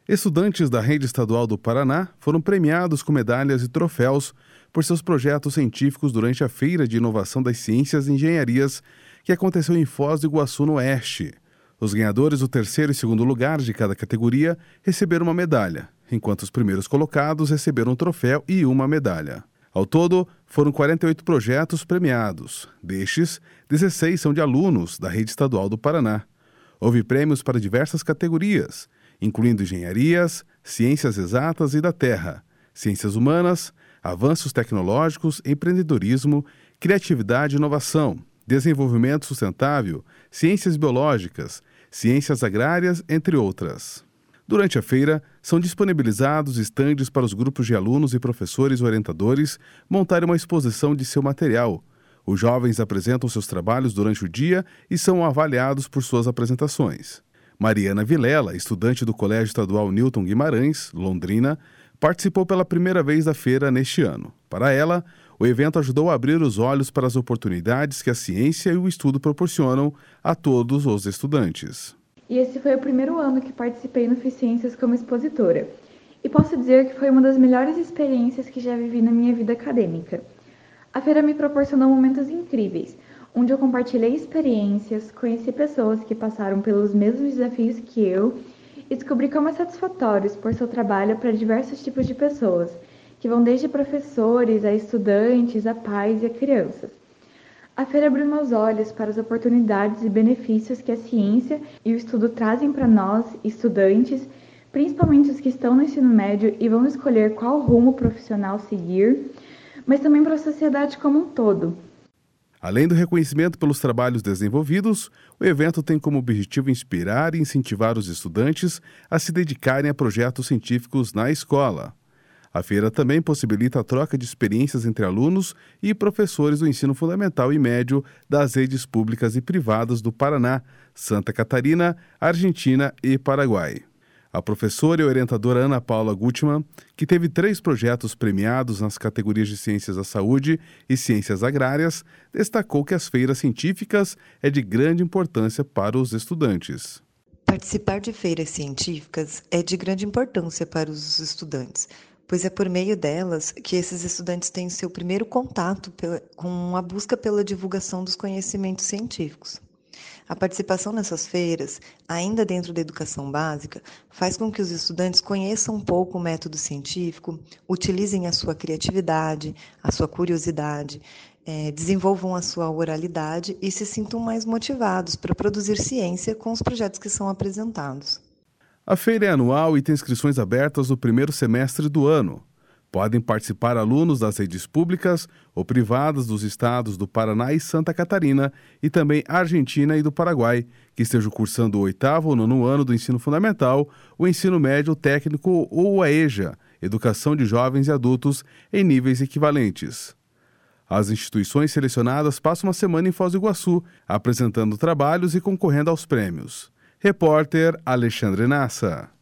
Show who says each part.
Speaker 1: Estudantes da Rede Estadual do Paraná foram premiados com medalhas e troféus por seus projetos científicos durante a Feira de Inovação das Ciências e Engenharias, que aconteceu em Foz do Iguaçu, no Oeste. Os ganhadores do terceiro e segundo lugar de cada categoria receberam uma medalha, enquanto os primeiros colocados receberam um troféu e uma medalha. Ao todo, foram 48 projetos premiados. Destes, 16 são de alunos da Rede Estadual do Paraná. Houve prêmios para diversas categorias, incluindo engenharias, ciências exatas e da terra, ciências humanas, avanços tecnológicos, empreendedorismo, criatividade e inovação, desenvolvimento sustentável, ciências biológicas, ciências agrárias, entre outras. Durante a feira, são disponibilizados estandes para os grupos de alunos e professores orientadores montarem uma exposição de seu material. Os jovens apresentam seus trabalhos durante o dia e são avaliados por suas apresentações. Mariana Vilela, estudante do Colégio Estadual Newton Guimarães, Londrina, participou pela primeira vez da feira neste ano. Para ela, o evento ajudou a abrir os olhos para as oportunidades que a ciência e o estudo proporcionam a todos os estudantes.
Speaker 2: E esse foi o primeiro ano que participei no Ficiências como expositora. E posso dizer que foi uma das melhores experiências que já vivi na minha vida acadêmica. A feira me proporcionou momentos incríveis, onde eu compartilhei experiências, conheci pessoas que passaram pelos mesmos desafios que eu e descobri como é satisfatório expor seu trabalho para diversos tipos de pessoas, que vão desde professores a estudantes, a pais e a crianças. A feira abriu meus olhos para as oportunidades e benefícios que a ciência e o estudo trazem para nós, estudantes, principalmente os que estão no ensino médio e vão escolher qual rumo profissional seguir, mas também para a sociedade como um todo.
Speaker 1: Além do reconhecimento pelos trabalhos desenvolvidos, o evento tem como objetivo inspirar e incentivar os estudantes a se dedicarem a projetos científicos na escola. A feira também possibilita a troca de experiências entre alunos e professores do ensino fundamental e médio das redes públicas e privadas do Paraná, Santa Catarina, Argentina e Paraguai. A professora e orientadora Ana Paula Gutmann, que teve 3 projetos premiados nas categorias de Ciências da Saúde e Ciências Agrárias, destacou que as feiras científicas é de grande importância para os estudantes.
Speaker 3: Participar de feiras científicas é de grande importância para os estudantes, pois é por meio delas que esses estudantes têm seu primeiro contato com a busca pela divulgação dos conhecimentos científicos. A participação nessas feiras, ainda dentro da educação básica, faz com que os estudantes conheçam um pouco o método científico, utilizem a sua criatividade, a sua curiosidade, desenvolvam a sua oralidade e se sintam mais motivados para produzir ciência com os projetos que são apresentados.
Speaker 1: A feira é anual e tem inscrições abertas no primeiro semestre do ano. Podem participar alunos das redes públicas ou privadas dos estados do Paraná e Santa Catarina e também Argentina e do Paraguai, que estejam cursando o 8º ou 9º ano do ensino fundamental, o ensino médio técnico ou a EJA, Educação de Jovens e Adultos, em níveis equivalentes. As instituições selecionadas passam uma semana em Foz do Iguaçu, apresentando trabalhos e concorrendo aos prêmios. Repórter Alexandre Nassa.